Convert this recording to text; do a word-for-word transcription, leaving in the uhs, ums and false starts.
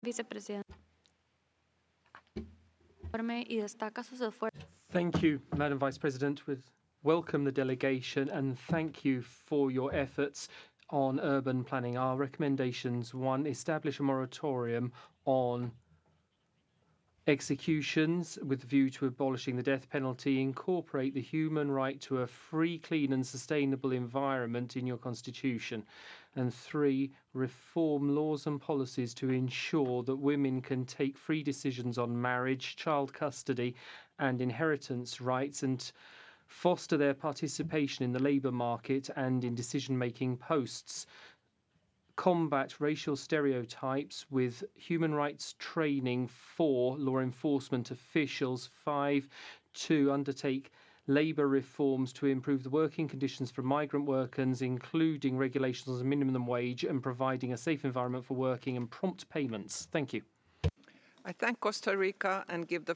Vicepresidente, y destaca sus esfuerzos. Thank you, Madam Vice President. We welcome the delegation and thank you for your efforts on urban planning. Our recommendations: one, establish a moratorium on executions with a view to abolishing the death penalty, incorporate the human right to a free, clean and sustainable environment in your constitution. And three, reform laws and policies to ensure that women can take free decisions on marriage, child custody and inheritance rights, and foster their participation in the labour market and in decision-making posts. Combat racial stereotypes with human rights training for law enforcement officials. Five, to undertake labour reforms to improve the working conditions for migrant workers, including regulations on minimum wage and providing a safe environment for working and prompt payments. Thank you. I thank Costa Rica and give the